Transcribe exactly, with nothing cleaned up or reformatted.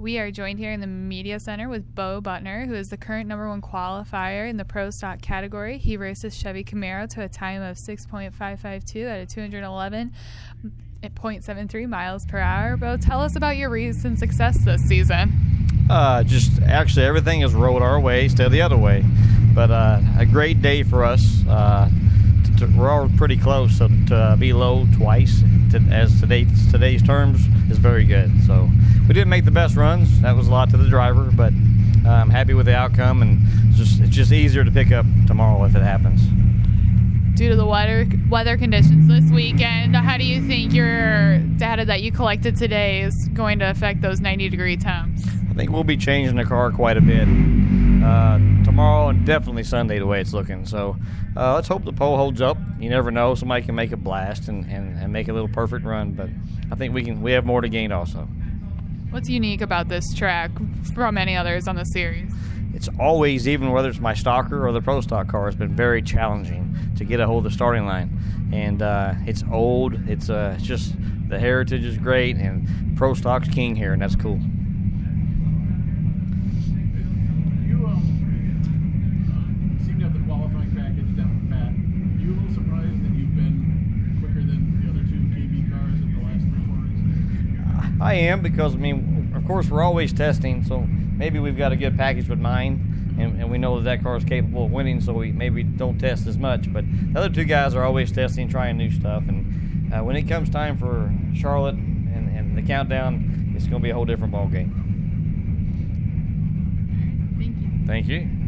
We are joined here in the Media Center with Beau Butner, who is the current number one qualifier in the Pro Stock category. He races Chevy Camaro to a time of six point five five two at a two hundred eleven point seven three miles per hour. Beau, tell us about your recent success this season. Uh, just actually everything has rolled our way instead of the other way. But uh, a great day for us. Uh, to, we're all pretty close, so to uh, be low twice to, as today's, today's terms is very good. So we didn't make the best runs. That was a lot to the driver, but uh, I'm happy with the outcome, and it's just, it's just easier to pick up tomorrow if it happens. Due to the weather weather conditions this weekend, how do you think your data that you collected today is going to affect those ninety degree temps? I think we'll be changing the car quite a bit uh, tomorrow and definitely Sunday the way it's looking. So uh, let's hope the pole holds up. You never know. Somebody can make a blast and, and, and make a little perfect run, but I think we can. We have more to gain also. What's unique about this track from any others on the series? It's always, even whether it's my stocker or the Pro Stock car, it's been very challenging to get a hold of the starting line. And uh, it's old. It's, uh, it's just the heritage is great, and Pro Stock's king here, and that's cool. You um, seem to have the qualifying package down pat. Are you a little surprised that you've been quicker than the other two K B cars in the last three, four races? I am, because, I mean, of course, we're always testing, so maybe we've got a good package with mine, and, and we know that that car is capable of winning, so we maybe don't test as much. But the other two guys are always testing, trying new stuff. And uh, when it comes time for Charlotte and, and the countdown, it's going to be a whole different ball game. Thank you. Thank you.